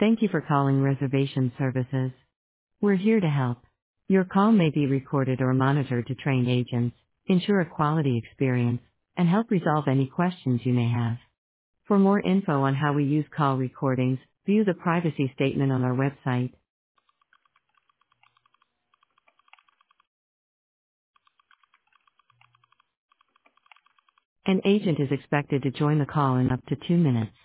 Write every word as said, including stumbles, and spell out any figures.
Thank you for calling Reservation Services. We're here to help. Your call may be recorded or monitored to train agents, ensure a quality experience, and help resolve any questions you may have. For more info on how we use call recordings, view the privacy statement on our website. An agent is expected to join the call in up to two minutes.